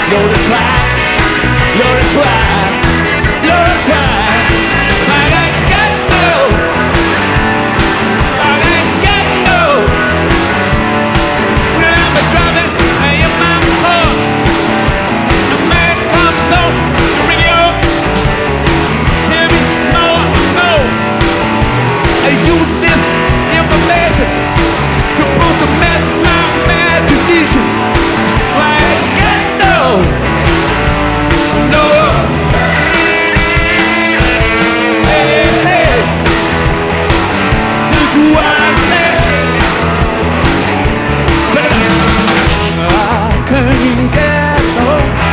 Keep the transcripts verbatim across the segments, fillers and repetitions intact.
Lord, I try, Lord, I try, Lord, I try. I ain't got no, I ain't got no. When I'm driving in my car, the man comes on, bring you up, tell me no, no. I use this information supposed to mess my imagination. I ain't got no, no. Hey, hey, this is what I said. But I can't get no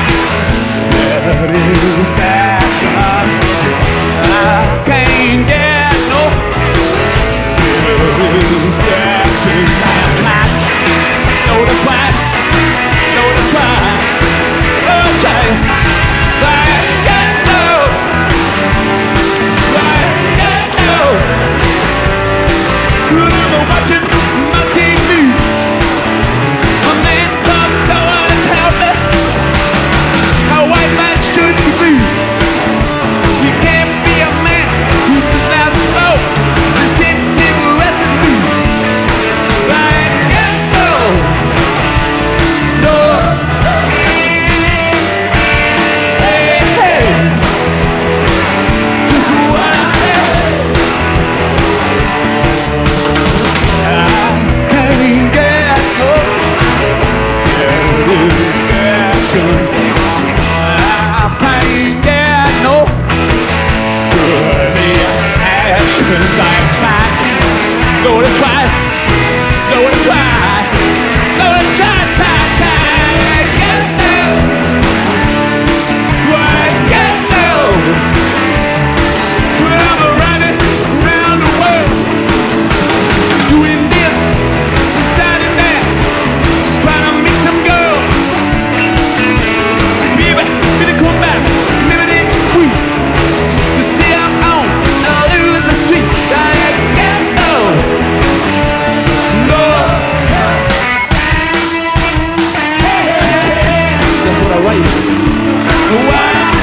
satisfaction. I can't get no satisfaction. I'm not, no to try, no to try, no to try. I ain't got no, I ain't got no. When I'm watching my T V, a man comes over to tell me how white man should be. You can't be a man who just has no, just hit cigarettes and me. I ain't got no, no. Hey, hey, just what I said. I can't get no satisfaction. I can't get no good actions. I try, go to try, go to try, go to try, try, try. I get no, I get no. When I'm running around the world, doing this, deciding that, trying to meet some girl. Baby, baby, come back, maybe they too sweet. You see I'm on, now lose the street. I ain't got no, no. That's what I write. Why?